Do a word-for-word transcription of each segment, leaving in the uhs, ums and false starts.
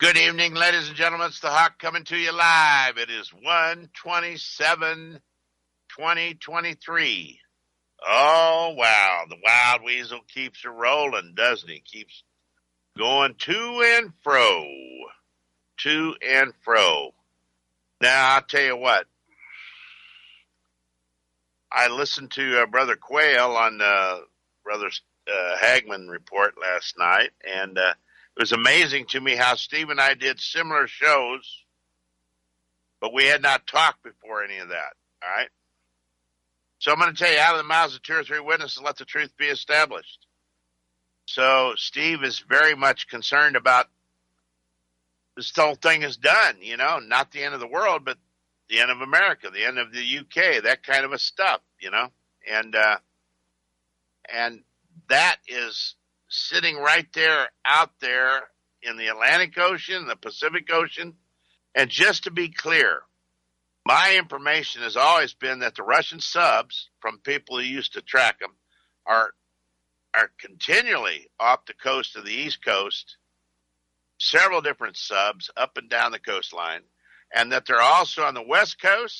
Good evening, ladies and gentlemen. It's the Hawk coming to you live. It is one twenty-seven twenty twenty-three. Oh, wow. The Wild Weasel keeps a rolling, doesn't he? Keeps going to and fro. To and fro. Now, I'll tell you what. I listened to uh, Brother Quayle on uh, Brother uh, Hagman report last night, and uh, it was amazing to me how Steve and I did similar shows, but we had not talked before any of that, all right? So I'm going to tell you, out of the mouths of two or three witnesses, let the truth be established. So Steve is very much concerned about this whole thing is done, you know, not the end of the world, but the end of America, the end of the U K, that kind of a stuff, you know? And, uh, and that is sitting right there out there in the Atlantic Ocean, the Pacific Ocean. And just to be clear, my information has always been that the Russian subs, from people who used to track them, are are continually off the coast of the East Coast, several different subs up and down the coastline, and that they're also on the West Coast,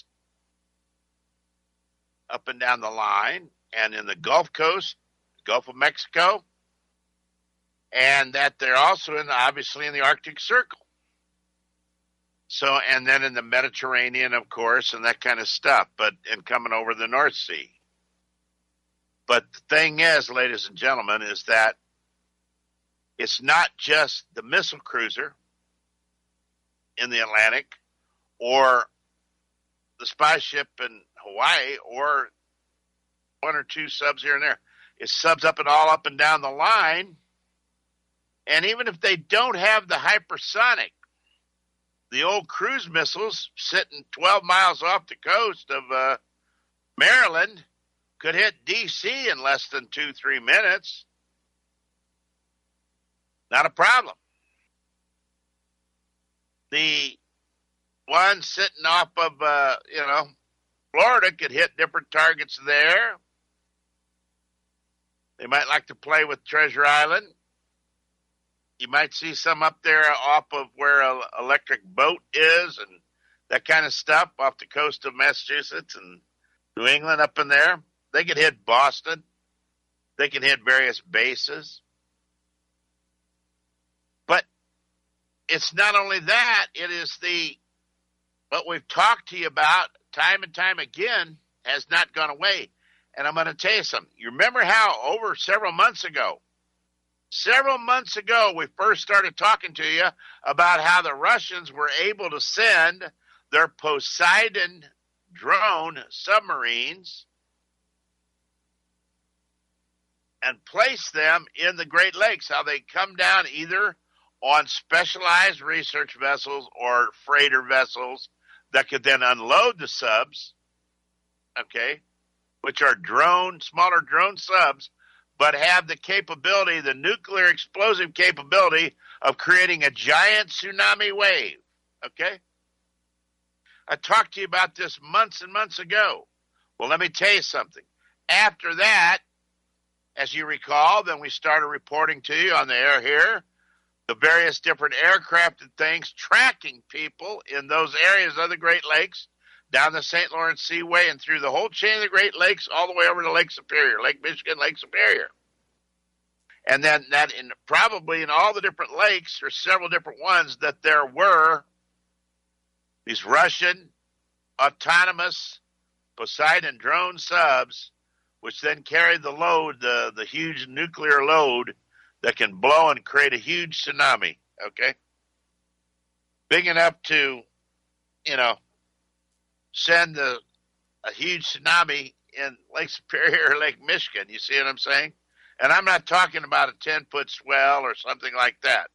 up and down the line, and in the Gulf Coast, Gulf of Mexico, and that they're also in, obviously, in the Arctic Circle. So, and then in the Mediterranean, of course, and that kind of stuff, but, and coming over the North Sea. But the thing is, ladies and gentlemen, is that it's not just the missile cruiser in the Atlantic or the spy ship in Hawaii or one or two subs here and there. It's subs up and all up and down the line. And even if they don't have the hypersonic, the old cruise missiles sitting twelve miles off the coast of uh, Maryland could hit D C in less than two, three minutes. Not a problem. The one sitting off of, uh, you know, Florida could hit different targets there. They might like to play with Treasure Island. You might see some up there off of where an electric boat is and that kind of stuff off the coast of Massachusetts and New England up in there. They could hit Boston. They can hit various bases. But it's not only that, it is the, what we've talked to you about time and time again has not gone away. And I'm going to tell you something. You remember how over several months ago, Several months ago, we first started talking to you about how the Russians were able to send their Poseidon drone submarines and place them in the Great Lakes, how they come down either on specialized research vessels or freighter vessels that could then unload the subs, okay, which are drone, smaller drone subs, but have the capability, the nuclear explosive capability of creating a giant tsunami wave, okay? I talked to you about this months and months ago. Well, let me tell you something. After that, as you recall, then we started reporting to you on the air here, the various different aircraft and things tracking people in those areas of the Great Lakes, down the Saint Lawrence Seaway and through the whole chain of the Great Lakes, all the way over to Lake Superior, Lake Michigan, Lake Superior. And then that in probably in all the different lakes, there's several different ones that there were these Russian autonomous Poseidon drone subs, which then carried the load, the, the huge nuclear load that can blow and create a huge tsunami, okay? Big enough to, you know, send a, a huge tsunami in Lake Superior or Lake Michigan. You see what I'm saying? And I'm not talking about a ten-foot swell or something like that.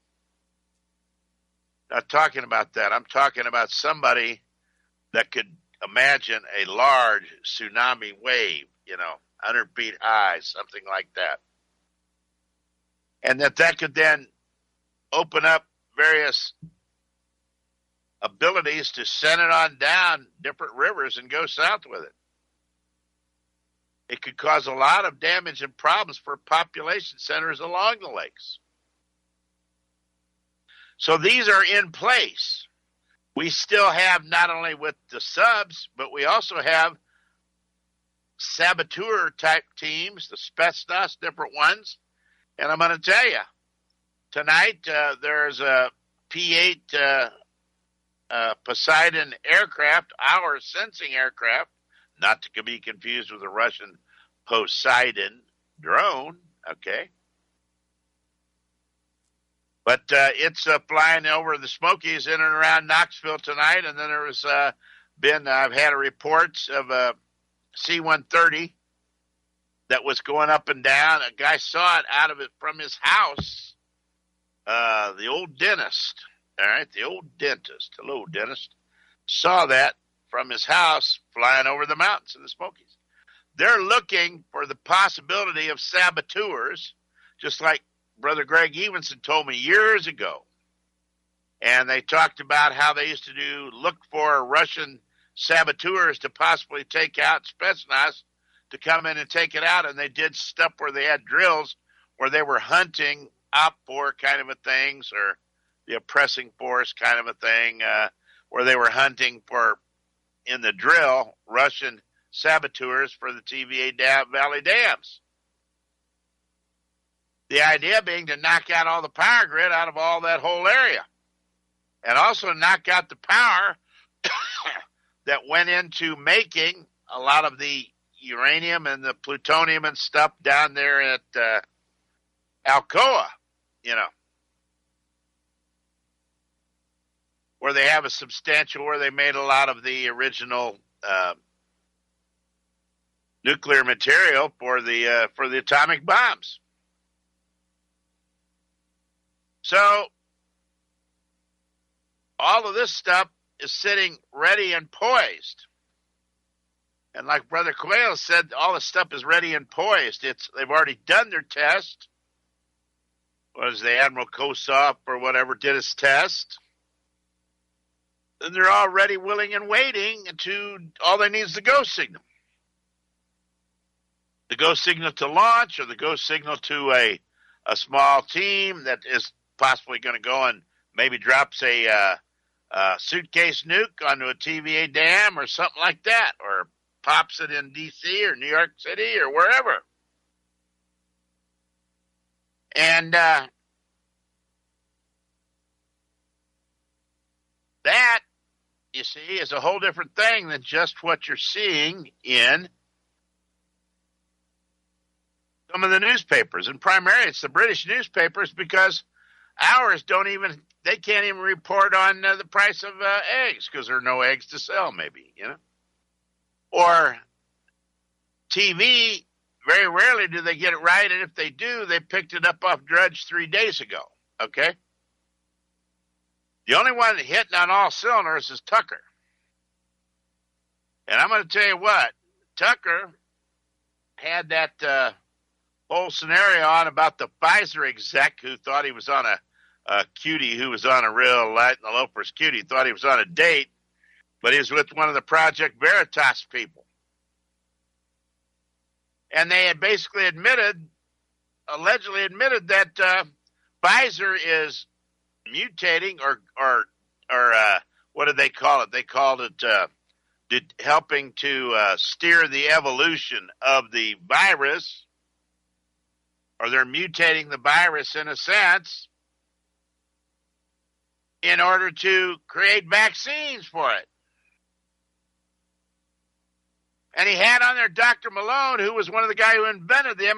Not talking about that. I'm talking about somebody that could imagine a large tsunami wave, you know, one hundred feet high, something like that. And that that could then open up various abilities to send it on down different rivers and go south with it. It could cause a lot of damage and problems for population centers along the lakes. So these are in place. We still have not only with the subs, but we also have saboteur type teams, the Spetsnaz, different ones. And I'm going to tell you, tonight uh, there's a P eight uh, uh, Poseidon aircraft, our sensing aircraft, not to be confused with a Russian Poseidon drone, okay? But uh, it's uh, flying over the Smokies in and around Knoxville tonight, and then there was uh, been, I've had reports of a C one thirty that was going up and down. A guy saw it out of it from his house, uh, the old dentist, all right, the old dentist, hello, dentist, saw that from his house flying over the mountains of the Smokies. They're looking for the possibility of saboteurs, just like Brother Greg Evenson told me years ago. And they talked about how they used to do look for Russian saboteurs to possibly take out Spetsnaz, to come in and take it out. And they did stuff where they had drills where they were hunting up for kind of a things, or the oppressing force kind of a thing, uh, where they were hunting for, in the drill, Russian saboteurs for the T V A dam, Valley dams. The idea being to knock out all the power grid out of all that whole area. And also knock out the power that went into making a lot of the uranium and the plutonium and stuff down there at uh, Alcoa, you know, where they have a substantial, where they made a lot of the original uh, nuclear material for the uh, for the atomic bombs. So all of this stuff is sitting ready and poised. And like Brother Coelho said, all the stuff is ready and poised. It's they've already done their test. Was the Admiral Kossoff or whatever did his test? And they're all ready, willing, and waiting to, all they need is the go signal. The go signal to launch, or the go signal to a, a small team that is possibly going to go and maybe drops a, uh, a suitcase nuke onto a T V A dam or something like that, or pops it in D C or New York City or wherever. And uh, that, you see, is a whole different thing than just what you're seeing in some of the newspapers. And primarily it's the British newspapers, because ours don't even, they can't even report on uh, the price of uh, eggs, because there are no eggs to sell, maybe, you know. Or T V, very rarely do they get it right, and if they do, they picked it up off Drudge three days ago, okay? The only one hitting on all cylinders is Tucker. And I'm going to tell you what, Tucker had that uh, whole scenario on about the Pfizer exec who thought he was on a, a cutie, who was on a real light in the loafers cutie, thought he was on a date, but he was with one of the Project Veritas people. And they had basically admitted, allegedly admitted, that uh, Pfizer is mutating, or or or uh, what did they call it? They called it uh, did, helping to uh, steer the evolution of the virus, or they're mutating the virus in a sense in order to create vaccines for it. And he had on there Doctor Malone, who was one of the guys who invented the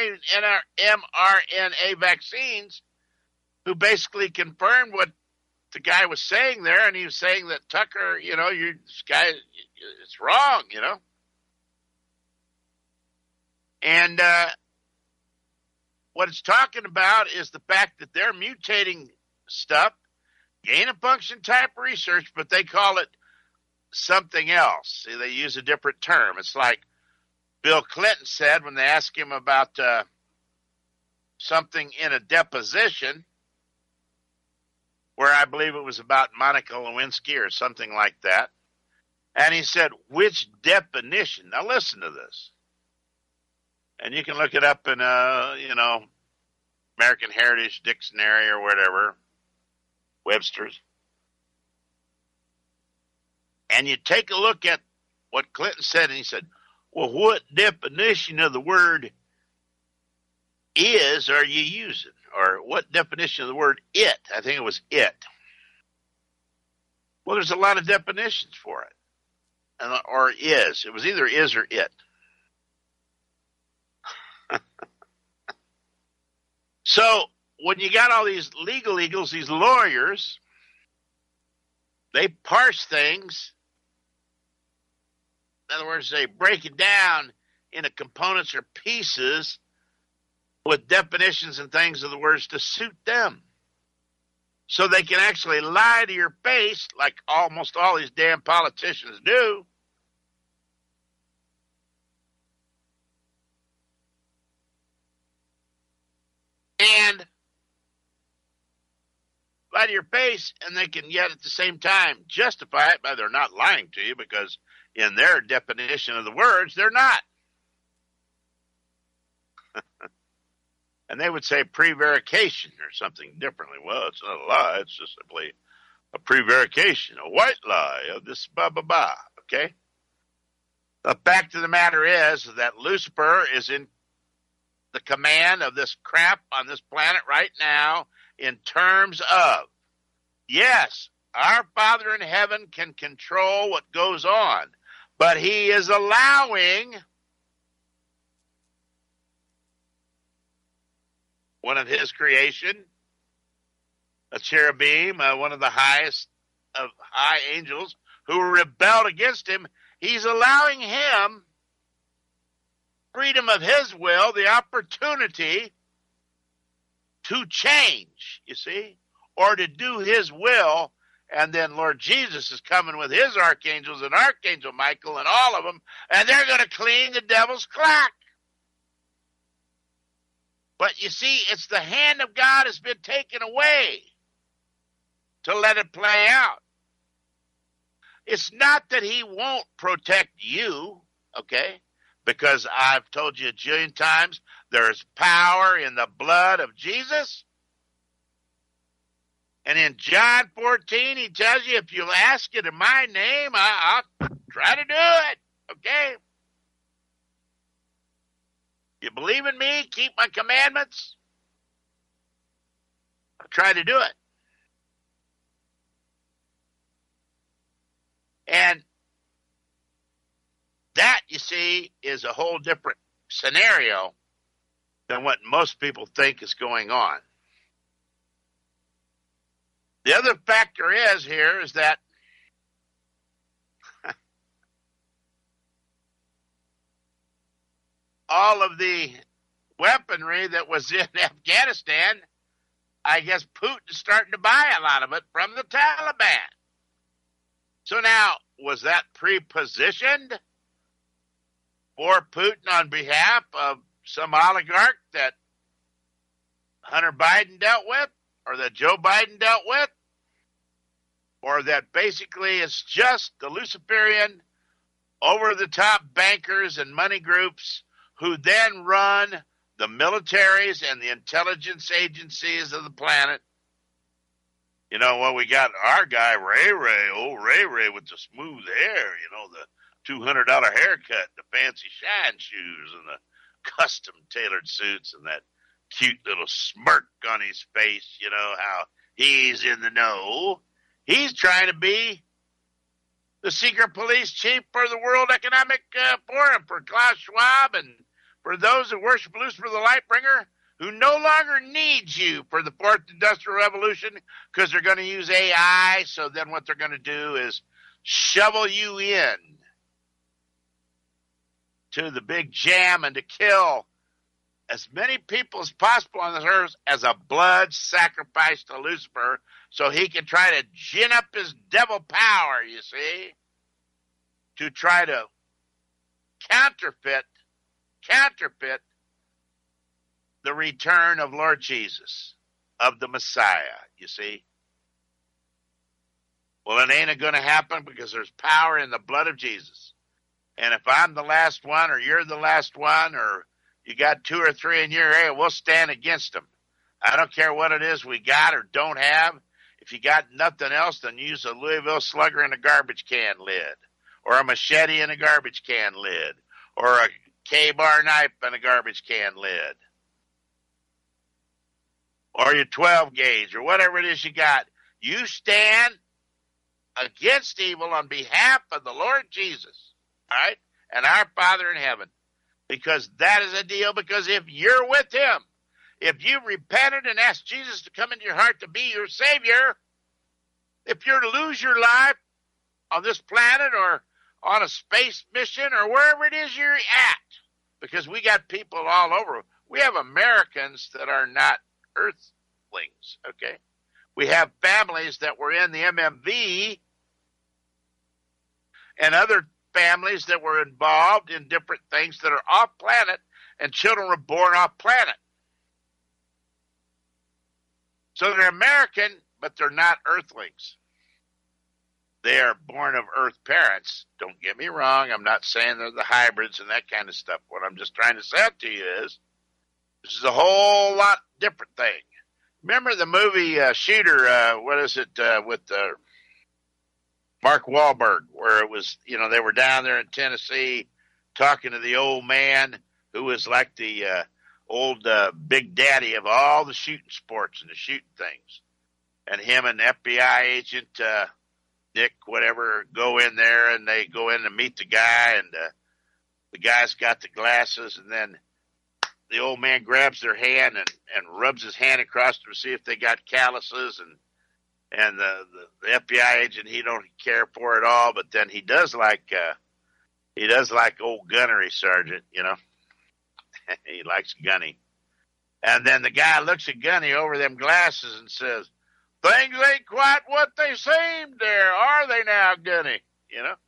mRNA vaccines, who basically confirmed what the guy was saying there. And he was saying that, Tucker, you know, you this guy, it's wrong, you know. And uh, what it's talking about is the fact that they're mutating stuff, gain of function type research, but they call it something else. See, they use a different term. It's like Bill Clinton said when they asked him about uh, something in a deposition, where I believe it was about Monica Lewinsky or something like that. And he said, which definition? Now listen to this. And you can look it up in, uh, you know, American Heritage Dictionary or whatever. Webster's. And you take a look at what Clinton said, and he said, well, what definition of the word is are you using? Or what definition of the word it? I think it was it. Well, there's a lot of definitions for it. Or is. It was either is or it. So, when you got all these legal eagles, these lawyers, they parse things. In other words, they break it down into components or pieces with definitions and things of the words to suit them. So they can actually lie to your face like almost all these damn politicians do. And lie to your face, and they can yet at the same time justify it by they're not lying to you because in their definition of the words, they're not. And they would say prevarication or something differently. Well, it's not a lie. It's just simply a prevarication, a white lie of this blah, blah, blah. Okay? The fact of the matter is that Lucifer is in the command of this crap on this planet right now in terms of, yes, our Father in heaven can control what goes on, but he is allowing one of his creation, a cherubim, uh, one of the highest of high angels who rebelled against him. He's allowing him freedom of his will, the opportunity to change, you see, or to do his will. And then Lord Jesus is coming with his archangels and Archangel Michael and all of them, and they're going to clean the devil's clack. But you see, it's the hand of God has been taken away to let it play out. It's not that he won't protect you, okay? Because I've told you a jillion times, there's power in the blood of Jesus. And in John fourteen, he tells you, if you'll ask it in my name, I, I'll try to do it, okay? You believe in me, keep my commandments, I'll try to do it. And that, you see, is a whole different scenario than what most people think is going on. The other factor is here is that all of the weaponry that was in Afghanistan, I guess Putin's starting to buy a lot of it from the Taliban. So now, was that pre-positioned for Putin on behalf of some oligarch that Hunter Biden dealt with, or that Joe Biden dealt with, or that basically it's just the Luciferian over-the-top bankers and money groups who then run the militaries and the intelligence agencies of the planet? You know, well, we got our guy, Ray Ray, old Ray Ray with the smooth hair, you know, the two hundred dollars haircut, the fancy shine shoes, and the custom tailored suits, and that cute little smirk on his face, you know, how he's in the know. He's trying to be the secret police chief for the World Economic uh, Forum, for Klaus Schwab, and for those who worship Lucifer the Lightbringer, who no longer needs you for the fourth industrial revolution because they're going to use A I. So then what they're going to do is shovel you in to the big jam and to kill as many people as possible on this earth as a blood sacrifice to Lucifer so he can try to gin up his devil power, you see, to try to counterfeit, counterfeit the return of Lord Jesus, of the Messiah, you see. Well, it ain't going to happen because there's power in the blood of Jesus. And if I'm the last one, or you're the last one, or you got two or three in your area, we'll stand against them. I don't care what it is we got or don't have. If you got nothing else, then use a Louisville Slugger in a garbage can lid, or a machete in a garbage can lid, or a K-bar knife in a garbage can lid, or your twelve gauge, or whatever it is you got. You stand against evil on behalf of the Lord Jesus, all right, and our Father in heaven, because that is a deal. Because if you're with him, if you repented and asked Jesus to come into your heart to be your Savior, if you're to lose your life on this planet or on a space mission or wherever it is you're at, because we got people all over. We have Americans that are not earthlings, okay? We have families that were in the M M V and other families that were involved in different things that are off planet, and children were born off planet. So they're American, but they're not earthlings. They are born of earth parents. Don't get me wrong. I'm not saying they're the hybrids and that kind of stuff. What I'm just trying to say to you is this is a whole lot different thing. Remember the movie uh, Shooter, uh, what is it, uh, with uh, Mark Wahlberg, where it was, you know, they were down there in Tennessee talking to the old man who was like the uh, old uh, big daddy of all the shooting sports and the shooting things. And him and F B I agent uh, Nick, whatever, go in there, and they go in to meet the guy, and uh, the guy's got the glasses, and then the old man grabs their hand and, and rubs his hand across to see if they got calluses, and and the, the, the F B I agent, he don't care for it all, but then he does like uh, he does like old gunnery sergeant, you know. He likes Gunny. And then the guy looks at Gunny over them glasses and says, "Things ain't quite what they seem there, are they now, Gunny?" You know?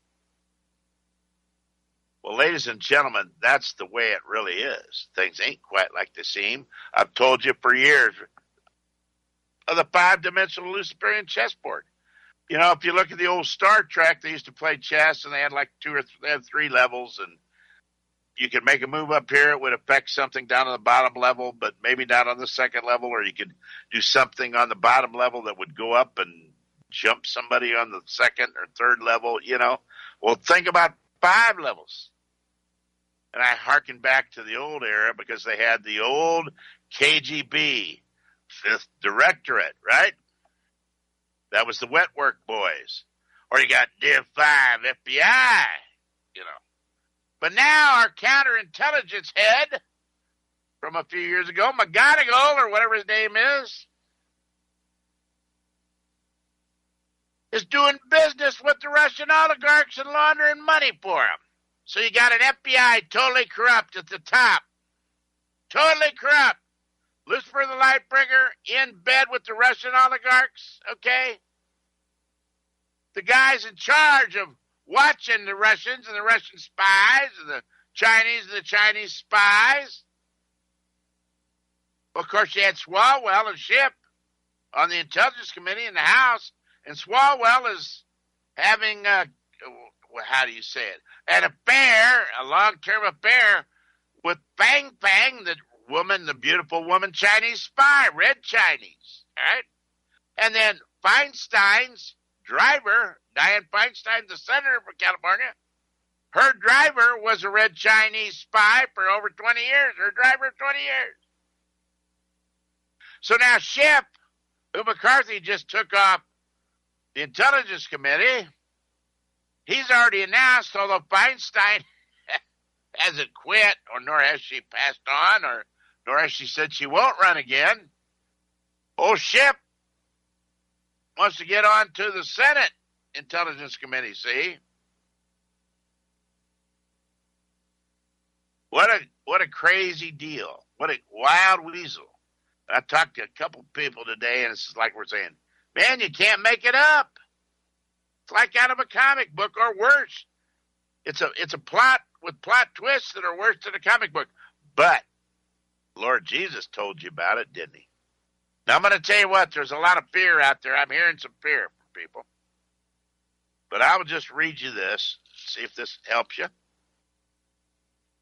Well, ladies and gentlemen, that's the way it really is. Things ain't quite like they seem. I've told you for years of the five-dimensional Luciferian chessboard. You know, if you look at the old Star Trek, they used to play chess, and they had like two or th- they had three levels, and you could make a move up here, it would affect something down on the bottom level, but maybe down on the second level, or you could do something on the bottom level that would go up and jump somebody on the second or third level, you know. Well, think about five levels. And I hearken back to the old era because they had the old K G B, Fifth Directorate, right? That was the wet work boys. Or you got Div five, F B I, you know. But now our counterintelligence head from a few years ago, McGonigal, or whatever his name is, is doing business with the Russian oligarchs and laundering money for them. So you got an F B I totally corrupt at the top. Totally corrupt. Lucifer the Lightbringer in bed with the Russian oligarchs, okay? The guy's in charge of watching the Russians and the Russian spies and the Chinese and the Chinese spies. Well, of course, you had Swalwell and Schiff on the Intelligence Committee in the House, and Swalwell is having, a, how do you say it, an affair, a long-term affair with Fang Fang, the woman, the beautiful woman, Chinese spy, red Chinese, all right? And then Feinstein's driver, Dianne Feinstein, the senator from California, her driver was a red Chinese spy for over twenty years, her driver twenty years. So now Schiff, who McCarthy just took off the Intelligence Committee, he's already announced, although Feinstein hasn't quit, or nor has she passed on, or nor has she said she won't run again, old Schiff wants to get on to the Senate Intelligence Committee, see? What a what a crazy deal. What a wild weasel. I talked to a couple people today, and it's like we're saying, man, you can't make it up. It's like out of a comic book, or worse. It's a it's a plot with plot twists that are worse than a comic book. But Lord Jesus told you about it, didn't he? Now, I'm going to tell you what, there's a lot of fear out there. I'm hearing some fear from people. But I will just read you this, see if this helps you.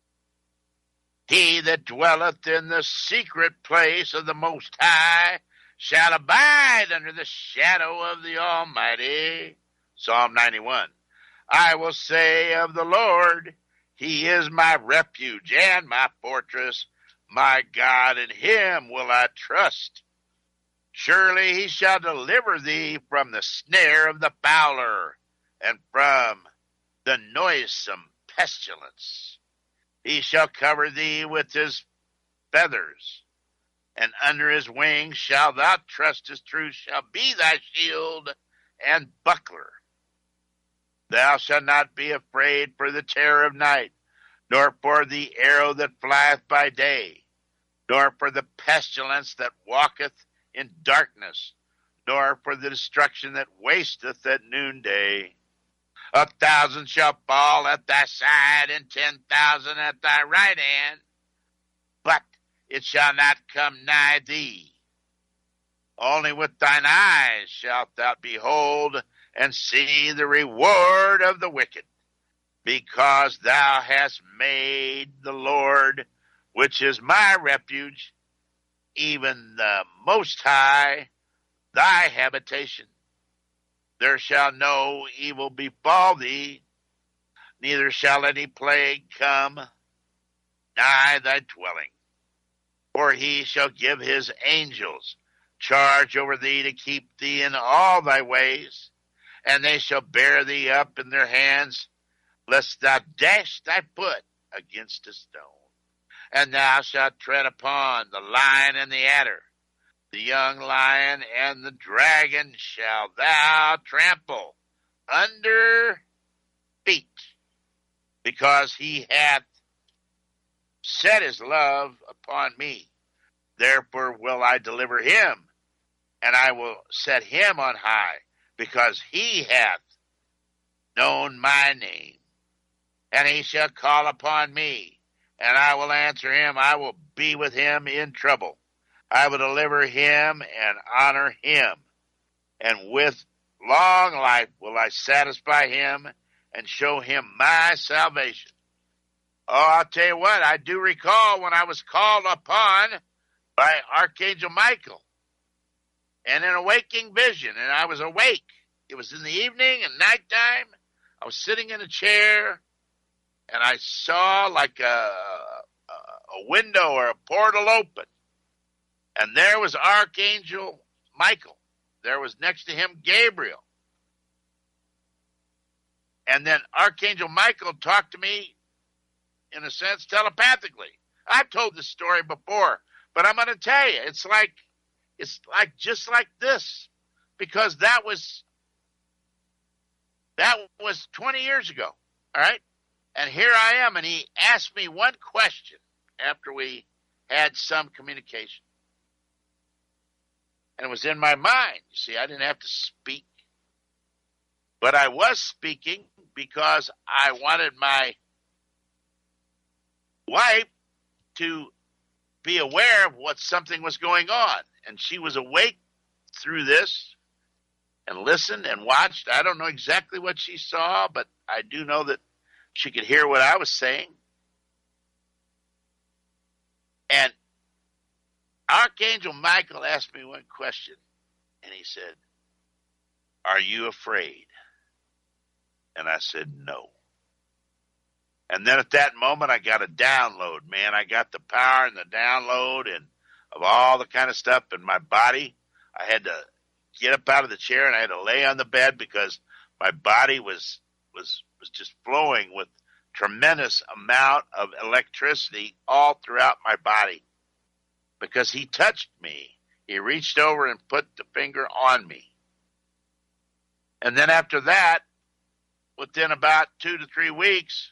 He that dwelleth in the secret place of the Most High shall abide under the shadow of the Almighty. Psalm ninety-one. I will say of the Lord, He is my refuge and my fortress. My God, in Him will I trust. Surely He shall deliver thee from the snare of the fowler and from the noisome pestilence. He shall cover thee with His feathers, and under His wings shalt thou trust. His truth shall be thy shield and buckler. Thou shalt not be afraid for the terror of night, nor for the arrow that flieth by day, nor for the pestilence that walketh in darkness, nor for the destruction that wasteth at noonday. A thousand shall fall at thy side, and ten thousand at thy right hand, but it shall not come nigh thee. Only with thine eyes shalt thou behold and see the reward of the wicked, because thou hast made the Lord, which is my refuge, even the Most High, thy habitation. There shall no evil befall thee, neither shall any plague come nigh thy dwelling. For He shall give His angels charge over thee to keep thee in all thy ways, and they shall bear thee up in their hands, lest thou dash thy foot against a stone. And thou shalt tread upon the lion and the adder, the young lion and the dragon shall thou trample under feet, because He hath set His love upon me. Therefore will I deliver him, and I will set him on high, because he hath known my name. And he shall call upon me, and I will answer him. I will be with him in trouble. I will deliver him and honor him. And with long life will I satisfy him and show him my salvation. Oh, I'll tell you what, I do recall when I was called upon by Archangel Michael and in a waking vision, and I was awake. It was in the evening and nighttime. I was sitting in a chair, and I saw like a, a window or a portal open. And there was Archangel Michael. There was next to him Gabriel. And then Archangel Michael talked to me, in a sense, telepathically. I've told this story before, but I'm going to tell you, it's like, it's like just like this, because that was, that was twenty years ago. All right. And here I am. And he asked me one question after we had some communication. And it was in my mind. You see, I didn't have to speak, but I was speaking because I wanted my wife to be aware of what something was going on. And she was awake through this and listened and watched. I don't know exactly what she saw, but I do know that she could hear what I was saying. And Archangel Michael asked me one question, and he said, "Are you afraid?" And I said, "No." And then at that moment, I got a download, man. I got the power and the download and of all the kind of stuff in my body. I had to get up out of the chair, and I had to lay on the bed because my body was was was just flowing with tremendous amount of electricity all throughout my body. Because he touched me. He reached over and put the finger on me. And then after that, within about two to three weeks,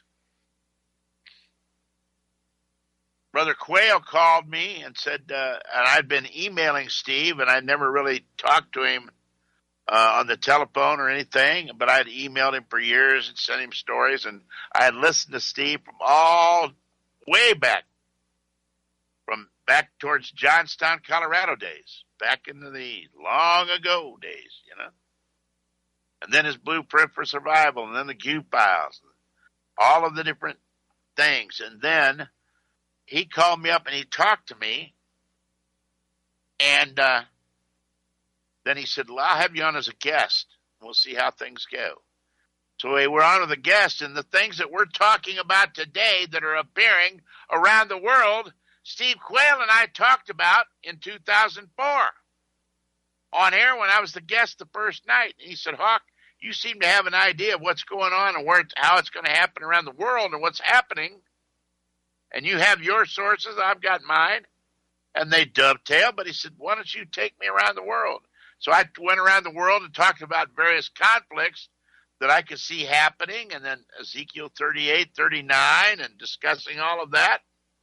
Brother Quayle called me and said, uh, and I'd been emailing Steve, and I'd never really talked to him uh, on the telephone or anything, but I'd emailed him for years and sent him stories, and I had listened to Steve from all way back, from back towards Johnstown, Colorado days, back into the long ago days, you know. And then his Blueprint for Survival, and then the Q Files, all of the different things. And then he called me up and he talked to me, and uh, Then he said, well, I'll have you on as a guest. We'll see how things go. So we were on with a guest, and the things that we're talking about today that are appearing around the world, Steve Quayle and I talked about in two thousand four on air when I was the guest the first night. And he said, Hawk, you seem to have an idea of what's going on and where it's, how it's going to happen around the world and what's happening. And you have your sources, I've got mine. And they dovetail, but he said, why don't you take me around the world? So I went around the world and talked about various conflicts that I could see happening, and then Ezekiel thirty-eight, thirty-nine, and discussing all of that.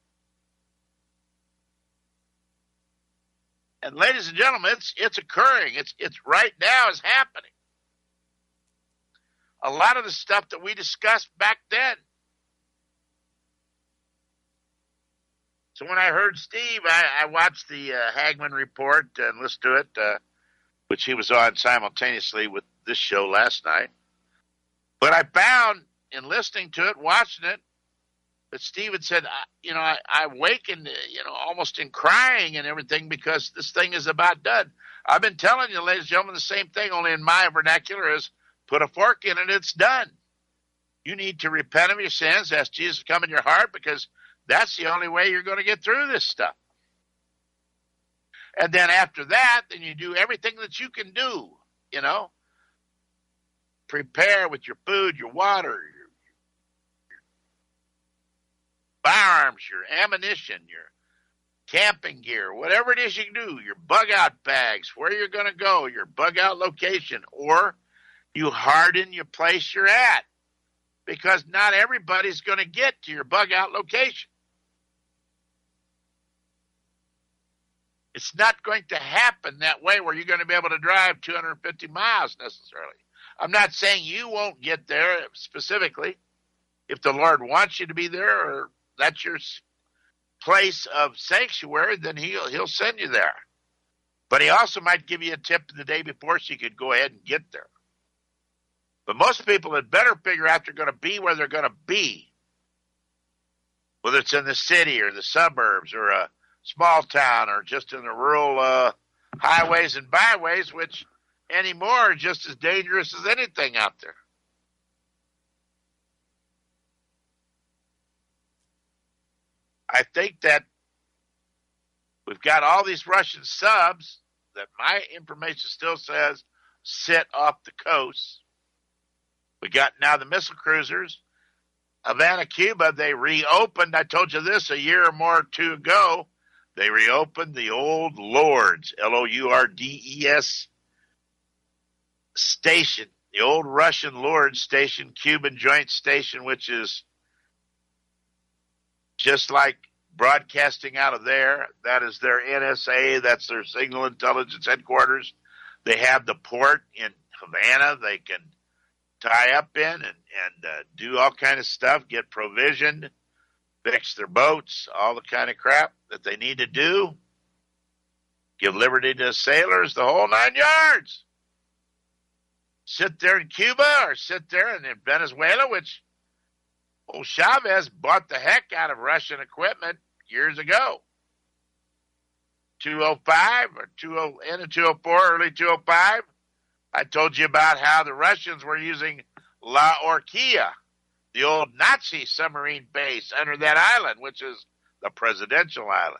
And ladies and gentlemen, it's it's occurring. It's it's right now is happening. A lot of the stuff that we discussed back then. So when I heard Steve, I, I watched the uh, Hagman report and listened to it, uh, which he was on simultaneously with this show last night. But I found in listening to it, watching it, that Steve had said, you know, I, I awakened, you know, almost in crying and everything because this thing is about done. I've been telling you, ladies and gentlemen, the same thing, only in my vernacular is put a fork in it, it's done. You need to repent of your sins, ask Jesus to come in your heart, because that's the only way you're going to get through this stuff. And then after that, then you do everything that you can do, you know. Prepare with your food, your water, your, your firearms, your ammunition, your camping gear, whatever it is you can do, your bug-out bags, where you're going to go, your bug-out location, or you harden your place you're at, because not everybody's going to get to your bug-out location. It's not going to happen that way where you're going to be able to drive two hundred fifty miles necessarily. I'm not saying you won't get there specifically. If the Lord wants you to be there, or that's your place of sanctuary, then he'll, he'll send you there. But he also might give you a tip the day before so you could go ahead and get there. But most people had better figure out they're going to be where they're going to be, whether it's in the city or the suburbs or a small town or just in the rural uh, highways and byways, which anymore are just as dangerous as anything out there. I think that we've got all these Russian subs that my information still says sit off the coast. We got now the missile cruisers. Havana, Cuba, they reopened. I told you this a year or more or two ago. They reopened the old Lourdes, L O U R D E S station, the old Russian Lourdes station, Cuban joint station, which is just like broadcasting out of there. That is their N S A. That's their signal intelligence headquarters. They have the port in Havana they can tie up in and, and uh, do all kind of stuff, get provisioned, fix their boats, all the kind of crap that they need to do, give liberty to sailors, the whole nine yards. Sit there in Cuba or sit there in Venezuela, which old Chavez bought the heck out of Russian equipment years ago. two oh five or two end of two oh four, early two oh five. I told you about how the Russians were using La Orquilla, the old Nazi submarine base under that island, which is the presidential island.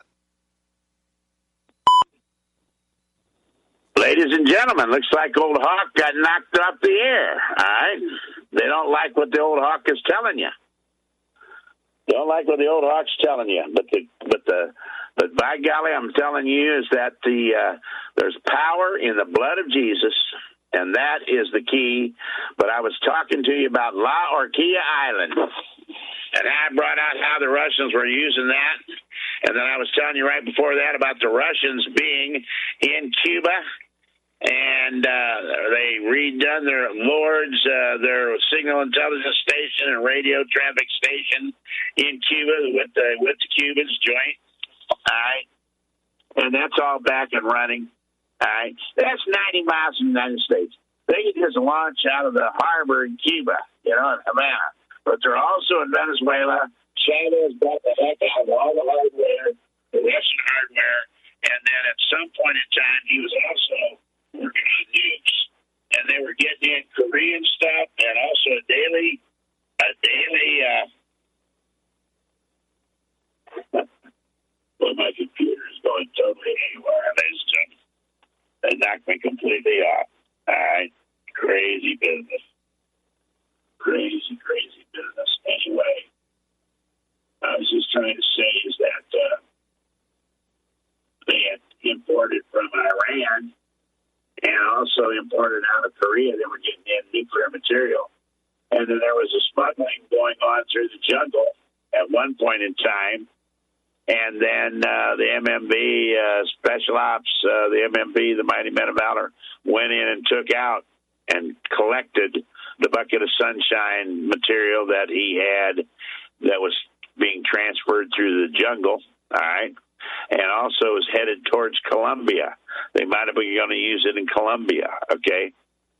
Ladies and gentlemen, looks like old Hawk got knocked off the air, all right? They don't like what the old Hawk is telling you. They don't like what the old Hawk's telling you. But the but the but by golly, I'm telling you is that the uh, there's power in the blood of Jesus, and that is the key. But I was talking to you about La Orquilla Island, and I brought out how the Russians were using that. And then I was telling you right before that about the Russians being in Cuba, and uh, they redone their Lourdes, uh, their signal intelligence station and radio traffic station in Cuba with the, with the Cubans joint. All right. And that's all back and running. All right. That's ninety miles from the United States. They can just launch out of the harbor in Cuba, you know, in Havana. But they're also in Venezuela. Chavez bought the heck out of all the hardware, the Russian hardware. And then at some point in time, he was also working were getting in Korean stuff and also a daily, a daily. Uh, well, my computer is going totally haywire, ladies and gentlemen. They knocked me completely off. All right, crazy business, crazy, crazy business. Anyway, I was just trying to say is that uh, they had imported from Iran. And also imported out of Korea, they were getting in nuclear material. And then there was a smuggling going on through the jungle at one point in time. And then uh, the M M B, uh, Special Ops, uh, the M M B, the Mighty Men of Valor, went in and took out and collected the bucket of sunshine material that he had that was being transferred through the jungle, all right? And also is headed towards Colombia. They might have been going to use it in Colombia, okay?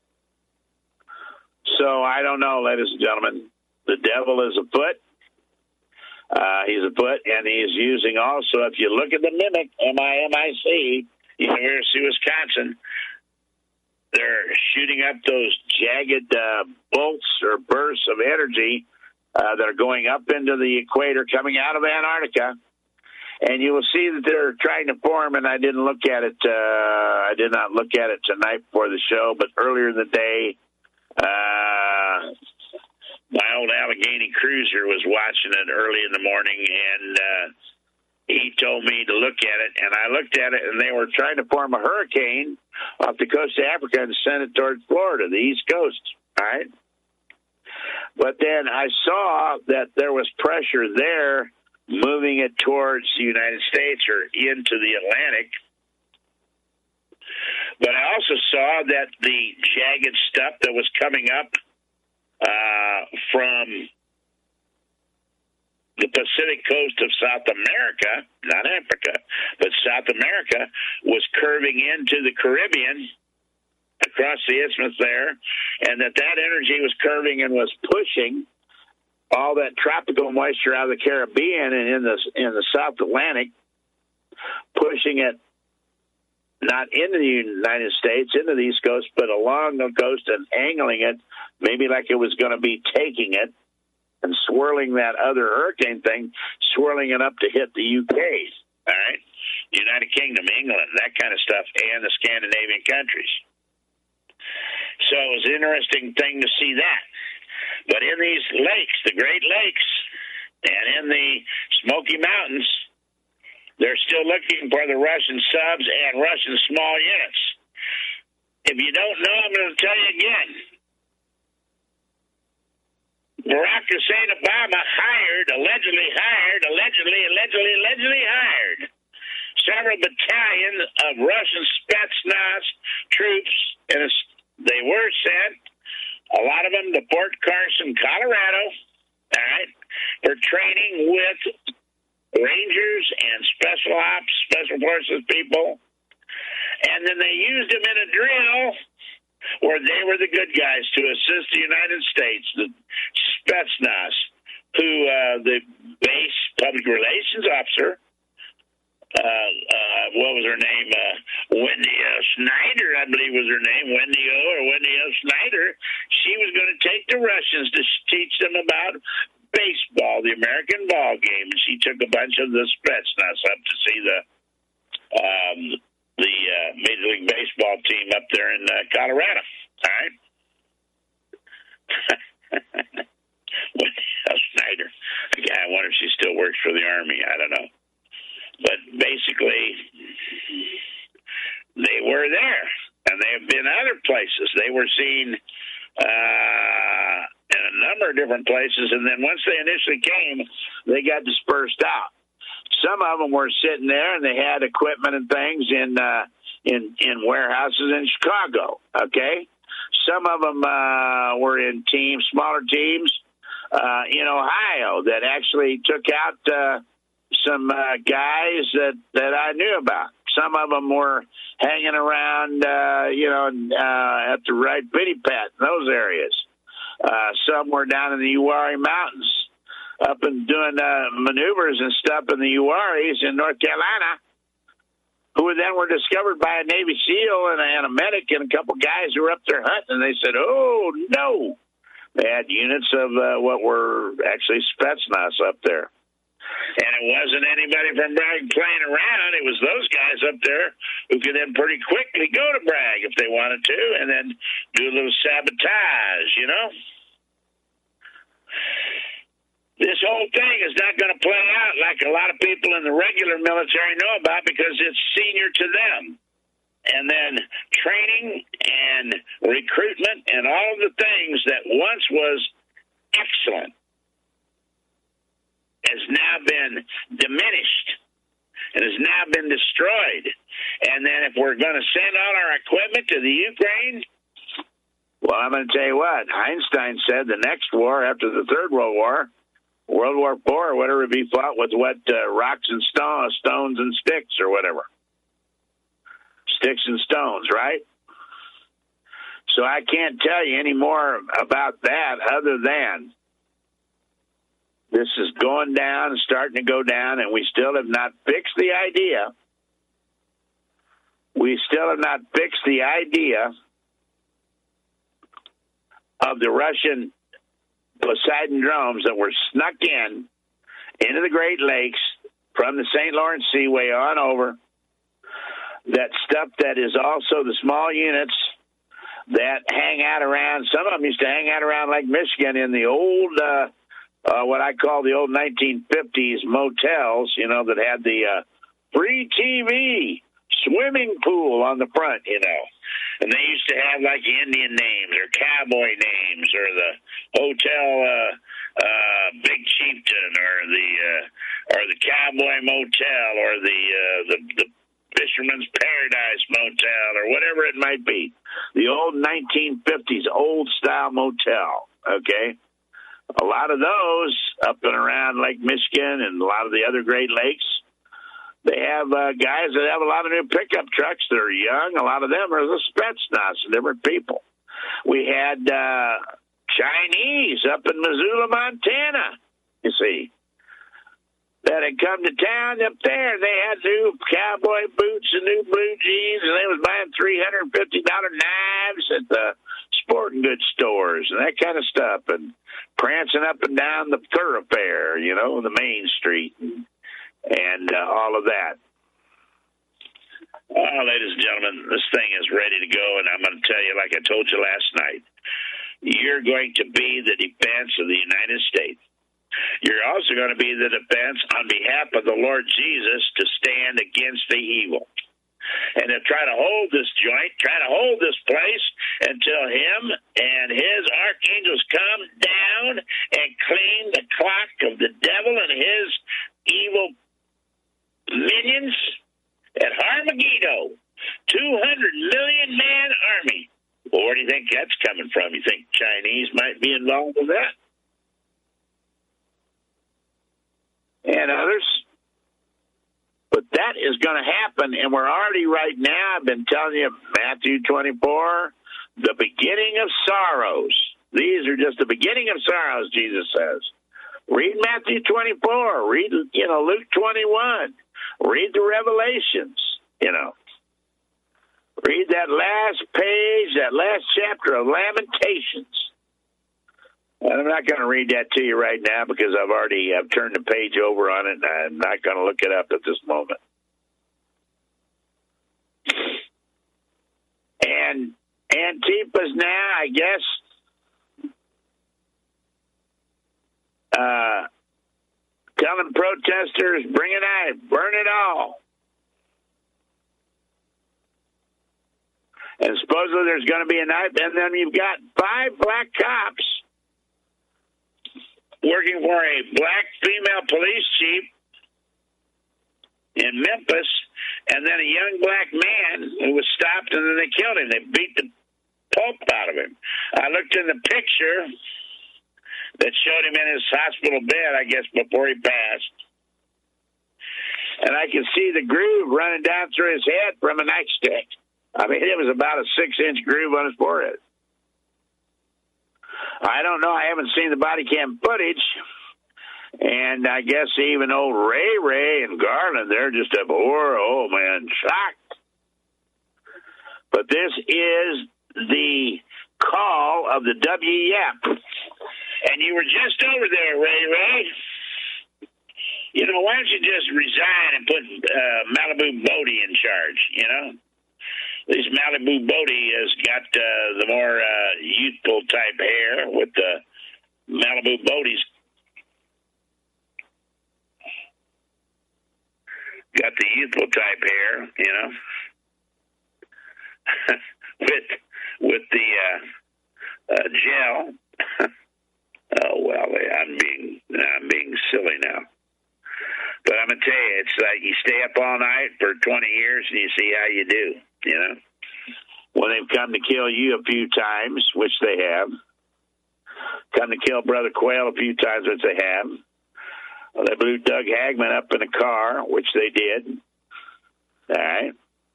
So I don't know, ladies and gentlemen. The devil is afoot. Uh, he's afoot, and he is using also, if you look at the MIMIC, M I M I C, University of Wisconsin, they're shooting up those jagged uh, bolts or bursts of energy uh, that are going up into the equator, coming out of Antarctica. And you will see that they're trying to form, and I didn't look at it, uh, I did not look at it tonight before the show, but earlier in the day, uh, my old Allegheny Cruiser was watching it early in the morning, and uh, he told me to look at it, and I looked at it, and they were trying to form a hurricane off the coast of Africa and send it towards Florida, the East Coast, all right? But then I saw that there was pressure there moving it towards the United States or into the Atlantic. But I also saw that the jagged stuff that was coming up uh, from the Pacific coast of South America, not Africa, but South America, was curving into the Caribbean across the isthmus there, and that that energy was curving and was pushing all that tropical moisture out of the Caribbean and in the in the South Atlantic, pushing it not into the United States, into the East Coast, but along the coast and angling it, maybe like it was going to be taking it and swirling that other hurricane thing, swirling it up to hit the U K, all right? United Kingdom, England, that kind of stuff, and the Scandinavian countries. So it was an interesting thing to see that. But in these lakes, the Great Lakes, and in the Smoky Mountains, they're still looking for the Russian subs and Russian small units. If you don't know, I'm going to tell you again. Barack Hussein Obama hired, allegedly hired, allegedly, allegedly, allegedly hired several battalions of Russian Spetsnaz troops, and they were sent, a lot of them to Fort Carson, Colorado, all right, for training with Rangers and Special Ops, Special Forces people. And then they used them in a drill where they were the good guys to assist the United States, the Spetsnaz, who uh, the base public relations officer, Uh, uh, what was her name? Uh, Wendy uh, Snyder, I believe was her name. Wendy O. or Wendy O. Snyder. She was going to take the Russians to teach them about baseball, the American ball game. And she took a bunch of the Spetsnaz up to see the um, the uh, Major League Baseball team up there in uh, Colorado. All right. Wendy O. Snyder. Again, I wonder if she still works for the Army. I don't know. But basically, they were there, and they have been other places. They were seen uh, in a number of different places, and then once they initially came, they got dispersed out. Some of them were sitting there, and they had equipment and things in uh, in in warehouses in Chicago. Okay, some of them uh, were in teams, smaller teams uh, in Ohio that actually took out. Uh, Some uh, guys that, that I knew about. Some of them were hanging around, uh, you know, uh, at the right Bitty Pat, those areas. Uh, some were down in the Uwharrie Mountains, up and doing uh, maneuvers and stuff in the Uwharries in North Carolina. who then were discovered by a Navy SEAL and a, and a medic and a couple guys who were up there hunting. And they said, oh, no. They had units of uh, what were actually Spetsnaz up there. And it wasn't anybody from Bragg playing around. It was those guys up there who could then pretty quickly go to Bragg if they wanted to and then do a little sabotage, you know? This whole thing is not going to play out like a lot of people in the regular military know about because it's senior to them. And then training and recruitment and all of the things that once was excellent has now been diminished and has now been destroyed. And then if we're going to send all our equipment to the Ukraine, well, I'm going to tell you what, Einstein said the next war after the Third World War, World War Four or whatever, be fought with what, uh, rocks and stone, stones and sticks or whatever. Sticks and stones, right? So I can't tell you any more about that other than this is going down and starting to go down, and we still have not fixed the idea. We still have not fixed the idea of the Russian Poseidon drones that were snuck in into the Great Lakes from the Saint Lawrence Seaway on over. That stuff that is also the small units that hang out around. Some of them used to hang out around Lake Michigan in the old, uh, uh, what I call the old nineteen fifties motels, you know, that had the uh, free T V, swimming pool on the front, you know. And they used to have like Indian names or cowboy names or the hotel uh, uh, Big Chieftain or the uh, or the Cowboy Motel or the uh, the, the Fisherman's Paradise Motel or whatever it might be. The old nineteen fifties old style motel, okay? A lot of those up and around Lake Michigan and a lot of the other Great Lakes, they have uh, guys that have a lot of new pickup trucks that are young. A lot of them are the Spetsnaz, different people. We had uh, Chinese up in Missoula, Montana, you see, that had come to town up there. They had new cowboy boots and new blue jeans, and they was buying three hundred fifty dollars knives at the sporting goods stores and that kind of stuff, and prancing up and down the thoroughfare, you know, the main street, and, and uh, all of that. Well, ladies and gentlemen, this thing is ready to go, and I'm going to tell you, like I told you last night, you're going to be the defense of the United States. You're also going to be the defense on behalf of the Lord Jesus to stand against the evil. And to try to hold this joint, try to hold this place until him and his archangels come down and clean the clock of the devil and his evil minions at Armageddon. two hundred million man army. Well, where do you think that's coming from? You think Chinese might be involved with that? And others? But that is going to happen, and we're already right now, I've been telling you, Matthew twenty-four, the beginning of sorrows. These are just the beginning of sorrows, Jesus says. Read Matthew twenty-four. Read, you know, Luke twenty-one. Read the Revelations, you know. Read that last page, that last chapter of Lamentations. And I'm not going to read that to you right now because I've already I've turned the page over on it, and I'm not going to look it up at this moment. And Antifa's now, I guess, uh, telling protesters, bring it out, burn it all. And supposedly there's going to be a night, and then you've got five black cops working for a black female police chief in Memphis, and then a young black man who was stopped, and then they killed him. They beat the pulp out of him. I looked in the picture that showed him in his hospital bed, I guess, before he passed. And I could see the groove running down through his head from a nightstick. I mean, it was about a six-inch groove on his forehead. I don't know. I haven't seen the body cam footage. And I guess even old Ray Ray and Garland, they're just a horror, oh man, shocked. But this is the call of the W E F. And you were just over there, Ray Ray. You know, why don't you just resign and put uh, Malibu Bodie in charge, you know? This Malibu Bodie has got uh, the more uh, youthful type hair with the Malibu Bodie's got the youthful type hair, you know, with with the uh, uh, gel. Oh well, I'm being I'm being silly now. But I'm gonna tell you, it's like you stay up all night for twenty years and you see how you do. You know, when they've come to kill you a few times, which they have, come to kill Brother Quayle a few times, which they have. Well, they blew Doug Hagman up in a car, which they did. All right.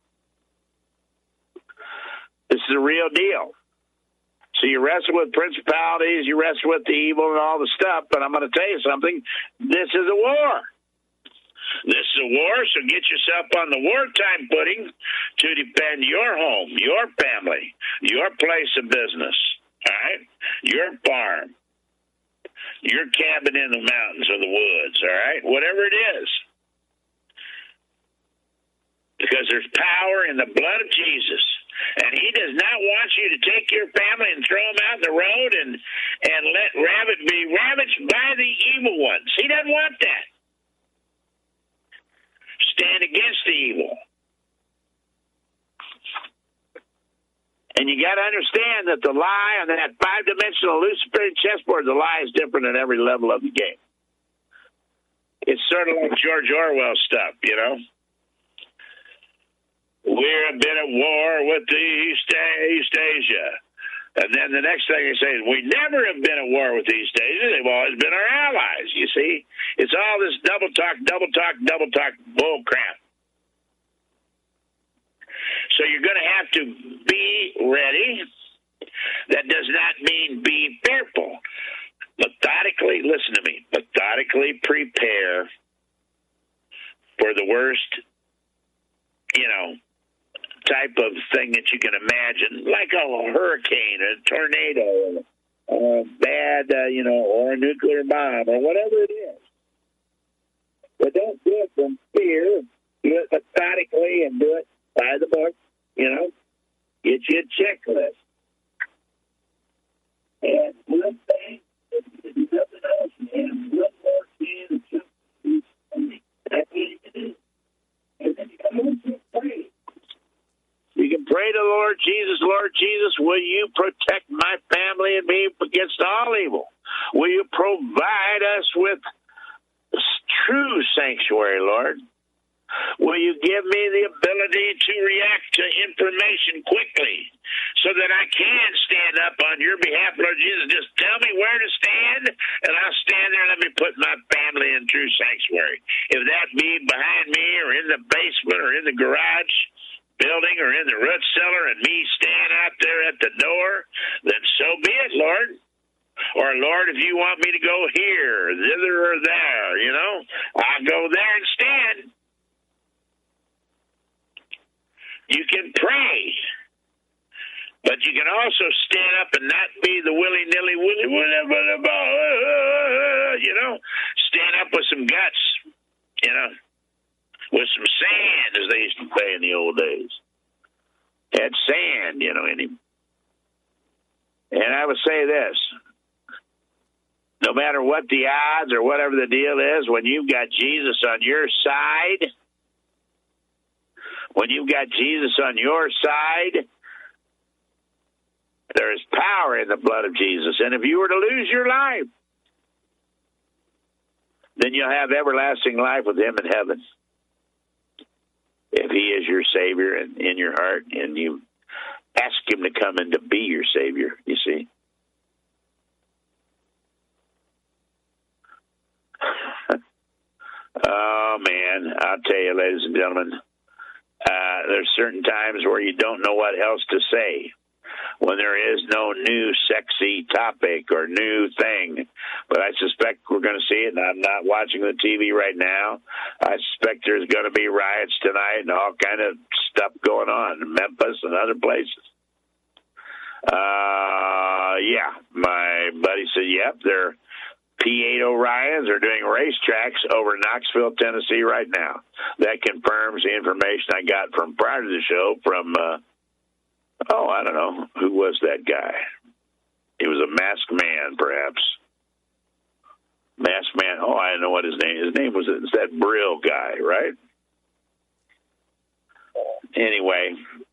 This is a real deal. So you wrestle with principalities, you wrestle with the evil and all the stuff, but I'm going to tell you something. This is a war. This is a war, so get yourself on the wartime footing to defend your home, your family, your place of business, all right? Your farm. Your cabin in the mountains or the woods, all right? Whatever it is. Because there's power in the blood of Jesus. And he does not want you to take your family and throw them out in the road and, and let rabbit be ravaged by the evil ones. He doesn't want that. Stand against the evil. And you got to understand that the lie on that five-dimensional Luciferian chessboard, the lie is different at every level of the game. It's sort of like George Orwell stuff, you know. We're a bit at war with the East, East Asia. And then the next thing they say is, we never have been at war with East Asia. They've always been our allies, you see. It's all this double talk, double talk, double talk bull crap. So you're going to have to be ready. That does not mean be fearful. Methodically, listen to me, methodically prepare for the worst, you know, type of thing that you can imagine, like a hurricane, a tornado, a bad, uh, you know, or a nuclear bomb, or whatever it is. But don't do it from fear. Do it methodically and do it by the book, you know. Get you a checklist. And one thing, nothing else, man, one more thing, that's what you can do. And then you can also pray. You can pray to the Lord Jesus, Lord Jesus, will you protect my family and me against all evil? Will you provide us with true sanctuary, Lord? Will you give me the ability to react to information quickly so that I can stand up on your behalf, Lord Jesus? Just tell me where to stand, and I'll stand there and let me put my family in true sanctuary. If that be behind me or in the basement or in the garage building or in the root cellar and me stand out there at the door, then so be it, Lord. Or, Lord, if you want me to go here, thither or there, you know, I'll go there and stand. You can pray, but you can also stand up and not be the willy-nilly, willy, willy, you know, stand up with some guts, you know, with some sand, as they used to say in the old days. Had sand, you know, in him. And I would say this, no matter what the odds or whatever the deal is, when you've got Jesus on your side, when you've got Jesus on your side, there is power in the blood of Jesus. And if you were to lose your life, then you'll have everlasting life with him in heaven. If he is your Savior and in your heart, and you ask him to come in to be your Savior, you see. Oh, man, I'll tell you, ladies and gentlemen, uh, there's certain times where you don't know what else to say. when there is no new sexy topic or new thing. But I suspect we're going to see it, and I'm not watching the T V right now. I suspect there's going to be riots tonight and all kind of stuff going on in Memphis and other places. Uh, yeah, my buddy said, yep, they're P eight Orions are doing racetracks over Knoxville, Tennessee right now. That confirms the information I got from prior to the show from, uh, oh, I don't know, who was that guy? He was a masked man, perhaps. Masked man, oh, I know what his name is. His name was it's that Brill guy, right? Anyway,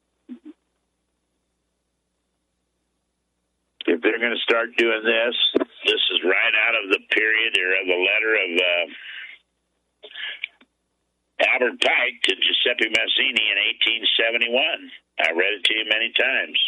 if they're going to start doing this, this is right out of the period or of the letter of uh, Albert Pike to Giuseppe Mazzini in eighteen seventy-one. I read it to you many times.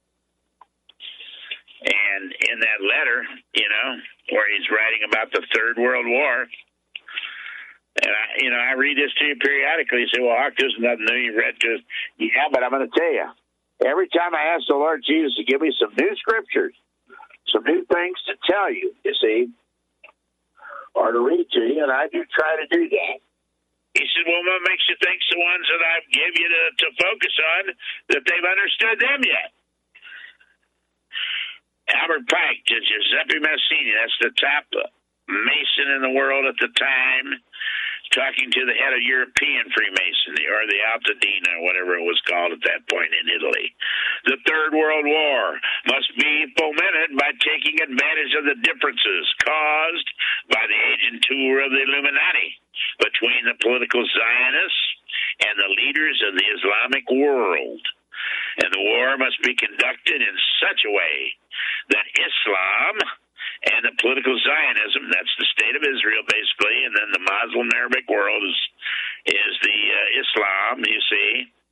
And in that letter, you know, where he's writing about the Third World War, and I, you know, I read this to you periodically. You say, well, Hawk, this is nothing new. You read to us. Yeah, but I'm going to tell you, every time I ask the Lord Jesus to give me some new scriptures, some new things to tell you, you see, or to read to you, and I do try to do that. He said, well, what makes you think the ones that I give you to, to focus on, that they've understood them yet? Albert Pike to Giuseppe Mazzini, that's the top Mason in the world at the time, talking to the head of European Freemasonry, or the Altadena, whatever it was called at that point in Italy. The Third World War must be fomented by taking advantage of the differences caused by the agent tour of the Illuminati between the political Zionists and the leaders of the Islamic world. And the war must be conducted in such a way that Islam and the political Zionism, that's the state of Israel, basically, and then the Muslim Arabic world is is the uh, Islam, you see,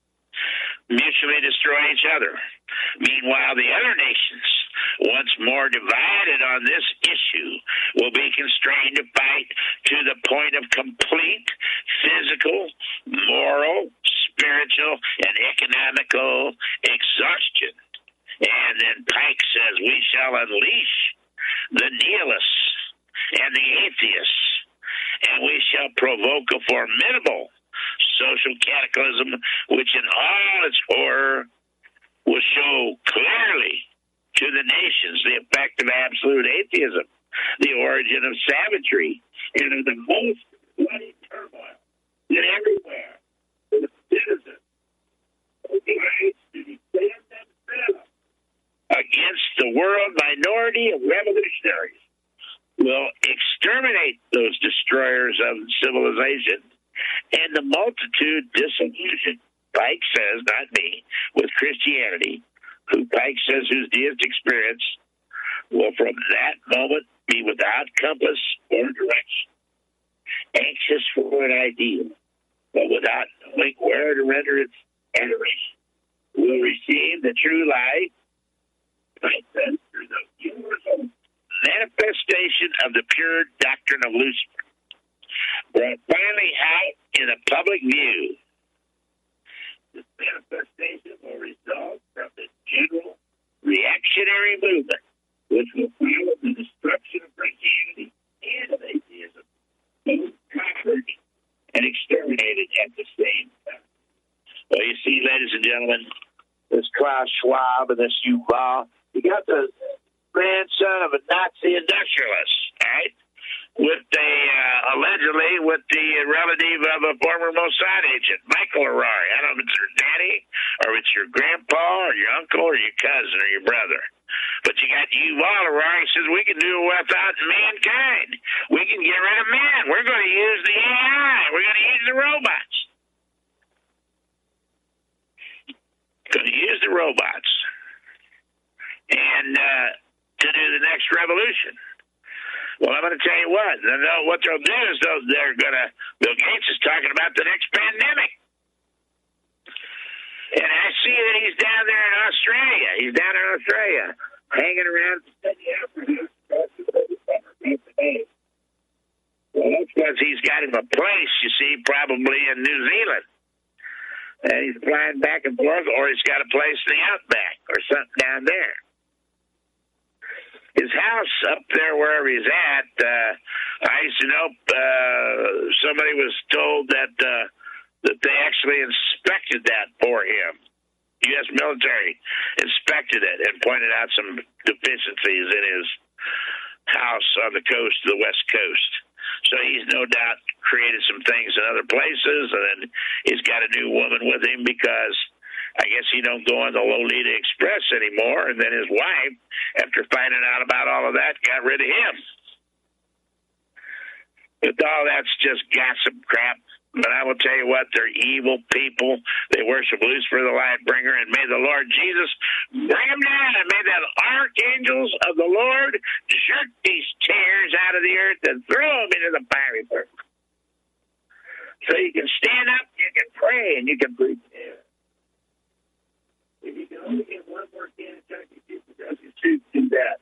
mutually destroy each other. Meanwhile, the other nations, once more divided on this issue, will be constrained to fight to the point of complete physical, moral, spiritual, and economical exhaustion. And then Pike says, we shall unleash the nihilists and the atheists, and we shall provoke a formidable social cataclysm, which in all its horror will show clearly to the nations the effect of absolute atheism, the origin of savagery, and of the most bloody turmoil that everywhere the citizens obliged to defend themselves against the world minority of revolutionaries will exterminate those destroyers of civilization and the multitude disillusioned, Pike says, not me, with Christianity, who Pike says whose deist experience will from that moment be without compass or direction, anxious for an ideal, but without knowing where to render its adoration, will receive the true light, Pike says, through the universal manifestation of the pure doctrine of Lucifer, brought finally out in the public view. This manifestation will result from the general reactionary movement, which will follow the destruction of Christianity and of atheism, both conquered and exterminated at the same time. Well, you see, ladies and gentlemen, this Klaus Schwab and this Yuval, you got the grandson of a Nazi industrialist, right? With the, uh, allegedly, with the relative of a former Mossad agent, Michael Harari. I don't know if it's your daddy, or it's your grandpa, or your uncle, or your cousin, or your brother. But you got Yuval Harari says we can do it without mankind. We can get rid of man. We're going to use the A I. We're going to use the robots. Going to use the robots. And uh, to do the next revolution. Well, I'm going to tell you what. What they'll do is they'll, they're going to, Bill Gates is talking about the next pandemic. And I see that he's down there in Australia. He's down in Australia, hanging around. Well, that's because he's got him a place, you see, probably in New Zealand. And he's flying back and forth, or he's got a place in the outback, or something down there. His house up there, wherever he's at, uh, I used to know uh, somebody was told that uh, that they actually inspected that for him. U S military inspected it and pointed out some deficiencies in his house on the coast, the West Coast. So he's no doubt created some things in other places, and then he's got a new woman with him because I guess he don't go on the Lolita Express anymore. And then his wife, after finding out about all of that, got rid of him. But all that's just gossip crap. But I will tell you what, they're evil people. They worship Lucifer, the light bringer, and may the Lord Jesus bring them down, and may the archangels of the Lord jerk these tares out of the earth and throw them into the fiery furnace. So you can stand up, you can pray, and you can preach. If you can only get one more can of Chuck E. Cheese, you should do that.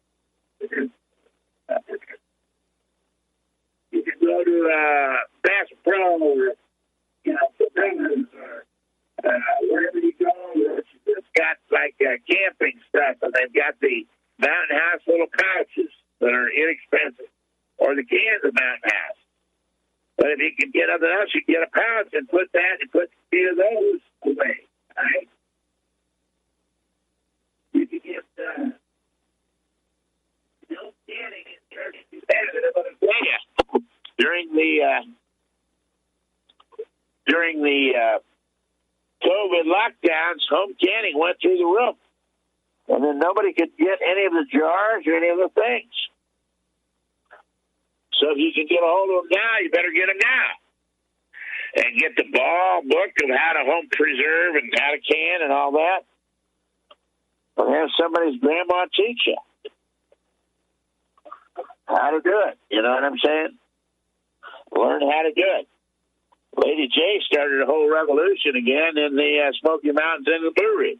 You can go to uh, Bass Pro or, you know, or uh, wherever you go. It's got like uh, camping stuff, and they've got the Mountain House little pouches that are inexpensive, or the cans of Mountain House. But if you can get nothing else, you can get a pouch and put that and put a few of those away. All right? You can get, uh, no canning in church. Yeah. During the, uh, during the, uh, COVID lockdowns, home canning went through the roof. And then nobody could get any of the jars or any of the things. So if you can get a hold of them now, you better get them now. And get the Ball book of how to home preserve and how to can and all that. Or have somebody's grandma teach you how to do it. You know what I'm saying? Learn how to do it. Lady J started a whole revolution again in the uh, Smoky Mountains and the Blue Ridge.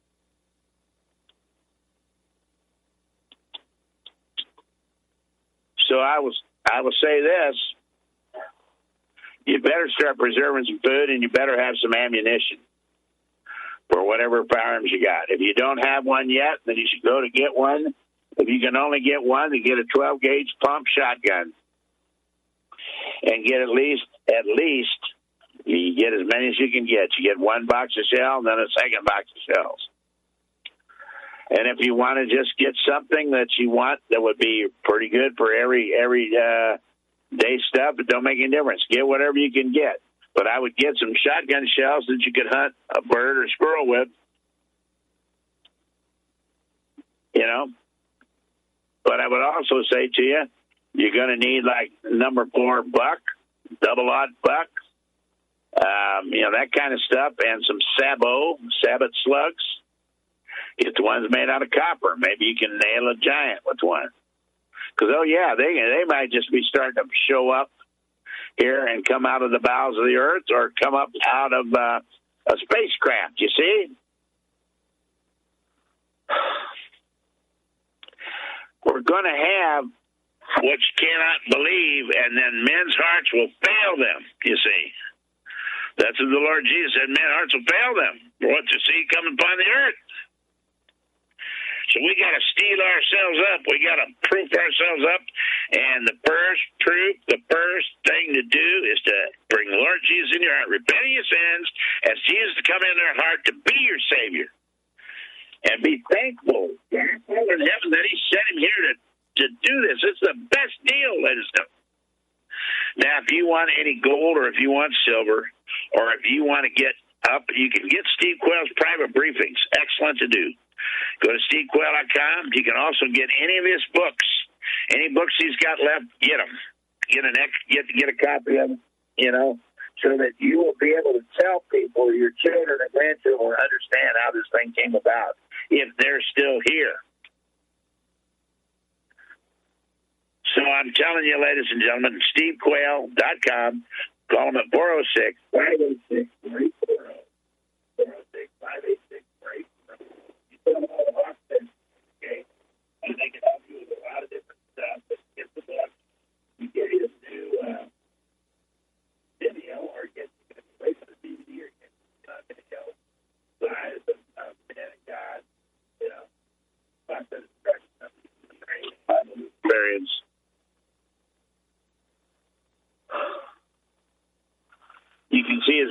So I was, I will say this: you better start preserving some food, and you better have some ammunition for whatever firearms you got. If you don't have one yet, then you should go to get one. If you can only get one, then get a twelve gauge pump shotgun, and get at least at least you get as many as you can get. You get one box of shells, then a second box of shells. And if you want to just get something that you want that would be pretty good for every every uh, day stuff, it don't make any difference. Get whatever you can get. But I would get some shotgun shells that you could hunt a bird or squirrel with. You know? But I would also say to you, you're going to need like number four buck, double-aught buck, um, you know, that kind of stuff, and some sabot, sabot slugs. Get the ones made out of copper. Maybe you can nail a giant with one. Because, oh, yeah, they they might just be starting to show up here and come out of the bowels of the earth or come up out of uh, a spacecraft, you see? We're going to have what you cannot believe, and then men's hearts will fail them, you see. That's what the Lord Jesus said, men's hearts will fail them for what you see coming upon the earth. So we got to steel ourselves up. We got to proof ourselves up. And the first proof, the first thing to do is to bring the Lord Jesus in your heart. Repent of your sins, ask Jesus to come in their heart to be your Savior. And be thankful in heaven that He sent Him here to, to do this. It's the best deal, ladies and gentlemen. Now, if you want any gold or if you want silver or if you want to get up, you can get Steve Quayle's private briefings. Excellent to do. Go to steve quayle dot com. You can also get any of his books. Any books he's got left, get them. Get an ex, get get a copy of them, you know, so that you will be able to tell people, your children and grandchildren will understand how this thing came about if they're still here. So I'm telling you, ladies and gentlemen, steve quayle dot com. Call them at four oh six, five eight six, three four zero. four oh six, five eight six, three four zero. Okay, and they can help you with a lot of different stuff. But get the book, you get his new uh, video, or get away from the D V D, or get uh, video. Size of uh, Man of God,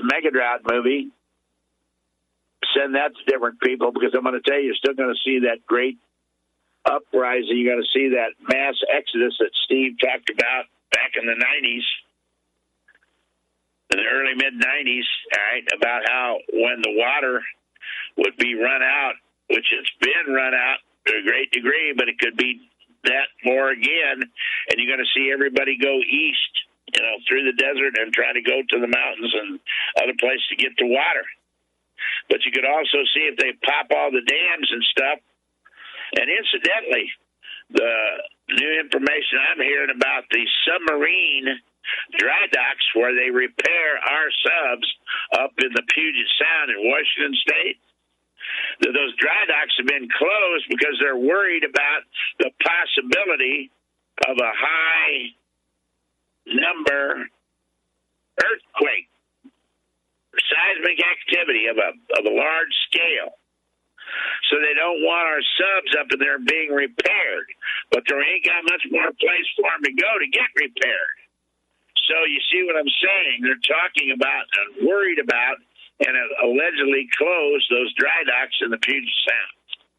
Mega Drought movie. Send that to different people, because I'm going to tell you, you're still going to see that great uprising. You're going to see that mass exodus that Steve talked about back in the nineties, in the early mid-nineties, all right, about how when the water would be run out, which it's been run out to a great degree, but it could be that more again, and you're going to see everybody go east, you know, through the desert and try to go to the mountains and other places to get to water. But you could also see if they pop all the dams and stuff. And incidentally, the new information I'm hearing about the submarine dry docks where they repair our subs up in the Puget Sound in Washington State, that those dry docks have been closed because they're worried about the possibility of a high number earthquake, seismic activity of a of a large scale. So they don't want our subs up in there being repaired, but there ain't got much more place for them to go to get repaired. So you see what I'm saying? They're talking about and worried about and allegedly closed those dry docks in the Puget Sound.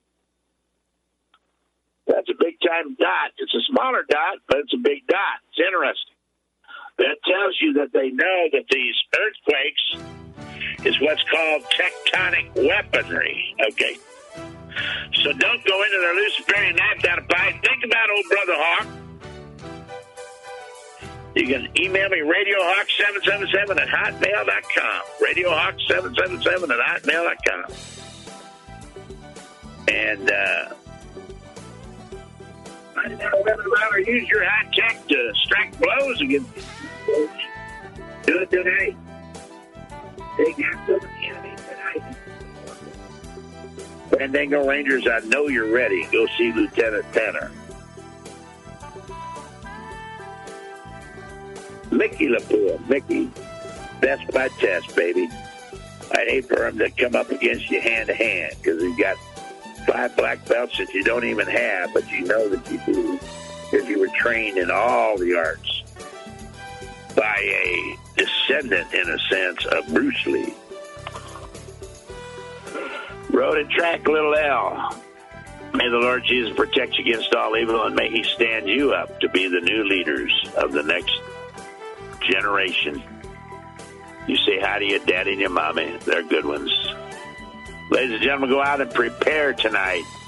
That's a big-time dot. It's a smaller dot, but it's a big dot. It's interesting. That tells you that they know that these earthquakes is what's called tectonic weaponry, okay? So don't go into their Luciferian knife down a pipe. Think about old Brother Hawk. You can email me, radio hawk seven seven seven at hotmail dot com. radio hawk seven seven seven at hotmail dot com. And, uh, I don't know whether or use your high tech to strike blows against people. Do it today. Take out some of the enemy tonight. Fandango Rangers, I know you're ready. Go see Lieutenant Tanner. Mickey LaPoule, Mickey, that's my test, baby. I'd hate for him to come up against you hand to hand, because he's got five black belts that you don't even have, but you know that you do, because you were trained in all the arts by a descendant, in a sense, of Bruce Lee. Road and track, little L. May the Lord Jesus protect you against all evil, and may he stand you up to be the new leaders of the next generation. You say hi to your daddy and your mommy. They're good ones. Ladies and gentlemen, go out and prepare tonight